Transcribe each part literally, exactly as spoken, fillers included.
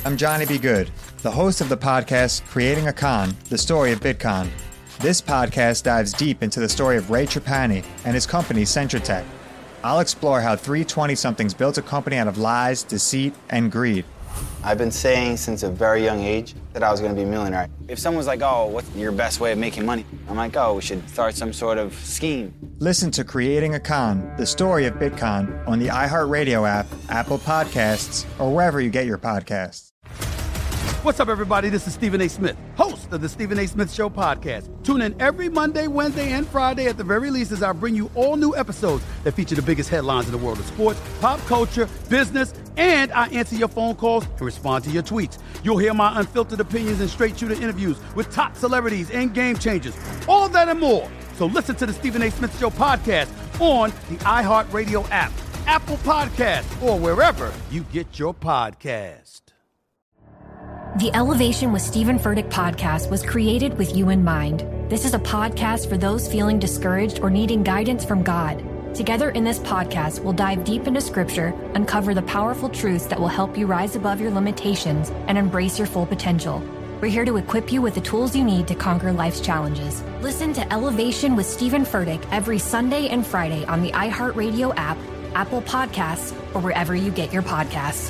I'm Johnny B. Good, the host of the podcast Creating a Con, the story of Bitcoin. This podcast dives deep into the story of Ray Trapani and his company Centratech. I'll explore how three twenty-somethings built a company out of lies, deceit, and greed. I've been saying since a very young age that I was going to be a millionaire. If someone's like, oh, what's your best way of making money? I'm like, oh, we should start some sort of scheme. Listen to Creating a Con, the story of Bitcoin on the iHeartRadio app, Apple Podcasts, or wherever you get your podcasts. What's up, everybody? This is Stephen A. Smith, host of the Stephen A. Smith Show podcast. Tune in every Monday, Wednesday, and Friday at the very least as I bring you all new episodes that feature the biggest headlines in the world of sports, pop culture, business, and I answer your phone calls and respond to your tweets. You'll hear my unfiltered opinions and straight-shooter interviews with top celebrities and game changers. All that and more. So listen to the Stephen A. Smith Show podcast on the iHeartRadio app, Apple Podcasts, or wherever you get your podcast. The Elevation with Stephen Furtick podcast was created with you in mind. This is a podcast for those feeling discouraged or needing guidance from God. Together in this podcast, we'll dive deep into Scripture, uncover the powerful truths that will help you rise above your limitations and embrace your full potential. We're here to equip you with the tools you need to conquer life's challenges. Listen to Elevation with Stephen Furtick every Sunday and Friday on the iHeartRadio app, Apple Podcasts, or wherever you get your podcasts.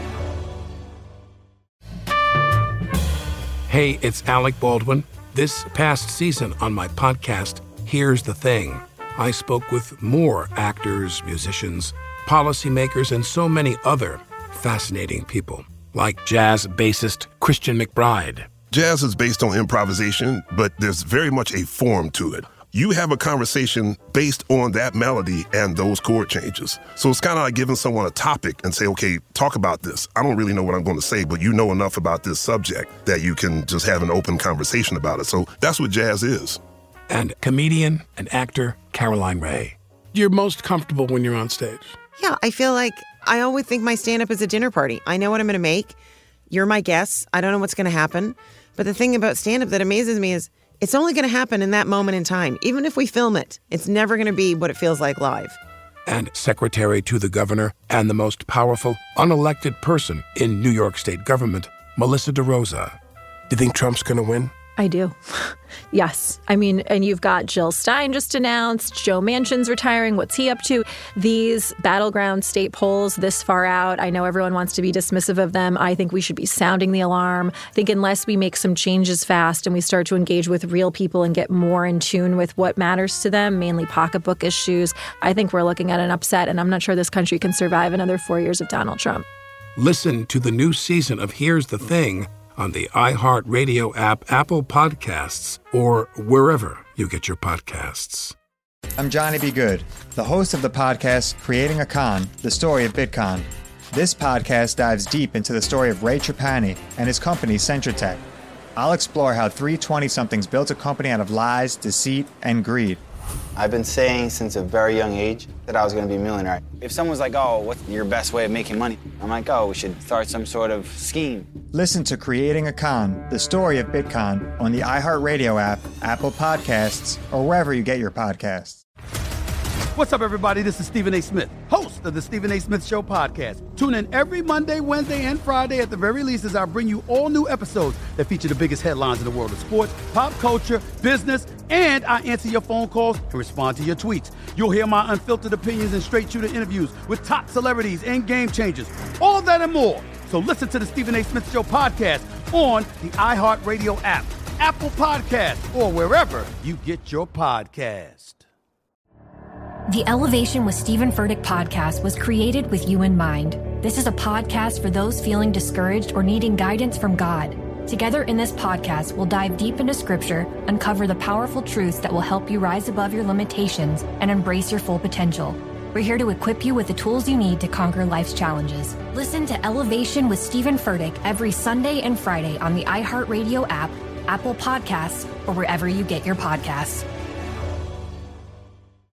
Hey, it's Alec Baldwin. This past season on my podcast, Here's the Thing, I spoke with more actors, musicians, policymakers, and so many other fascinating people, like jazz bassist Christian McBride. Jazz is based on improvisation, but there's very much a form to it. You have a conversation based on that melody and those chord changes. So it's kind of like giving someone a topic and say, okay, talk about this. I don't really know what I'm going to say, but you know enough about this subject that you can just have an open conversation about it. So that's what jazz is. And comedian and actor Caroline Rhea. You're most comfortable when you're on stage. Yeah, I feel like I always think my stand-up is a dinner party. I know what I'm going to make. You're my guest. I don't know what's going to happen. But the thing about stand-up that amazes me is it's only going to happen in that moment in time. Even if we film it, it's never going to be what it feels like live. And secretary to the governor and the most powerful, unelected person in New York State government, Melissa DeRosa. Do you think Trump's going to win? I do. Yes. I mean, and you've got Jill Stein just announced, Joe Manchin's retiring. What's he up to? These battleground state polls this far out, I know everyone wants to be dismissive of them. I think we should be sounding the alarm. I think unless we make some changes fast and we start to engage with real people and get more in tune with what matters to them, mainly pocketbook issues, I think we're looking at an upset, and I'm not sure this country can survive another four years of Donald Trump. Listen to the new season of Here's the Thing on the iHeartRadio app, Apple Podcasts, or wherever you get your podcasts. I'm Johnny B. Good, the host of the podcast Creating a Con, the story of Bitcoin. This podcast dives deep into the story of Ray Trapani and his company Centratech. I'll explore how three twenty-somethings built a company out of lies, deceit, and greed. I've been saying since a very young age that I was going to be a millionaire. If someone's like, oh, what's your best way of making money? I'm like, oh, we should start some sort of scheme. Listen to Creating a Con, the story of Bitcoin on the iHeartRadio app, Apple Podcasts, or wherever you get your podcasts. What's up, everybody? This is Stephen A. Smith, host of the Stephen A. Smith Show podcast. Tune in every Monday, Wednesday, and Friday at the very least as I bring you all new episodes that feature the biggest headlines in the world of sports, pop culture, business, and I answer your phone calls and respond to your tweets. You'll hear my unfiltered opinions and straight-shooter interviews with top celebrities and game changers. All that and more. So listen to the Stephen A. Smith Show podcast on the iHeartRadio app, Apple Podcasts, or wherever you get your podcast. The Elevation with Stephen Furtick podcast was created with you in mind. This is a podcast for those feeling discouraged or needing guidance from God. Together in this podcast, we'll dive deep into Scripture, uncover the powerful truths that will help you rise above your limitations and embrace your full potential. We're here to equip you with the tools you need to conquer life's challenges. Listen to Elevation with Stephen Furtick every Sunday and Friday on the iHeartRadio app, Apple Podcasts, or wherever you get your podcasts.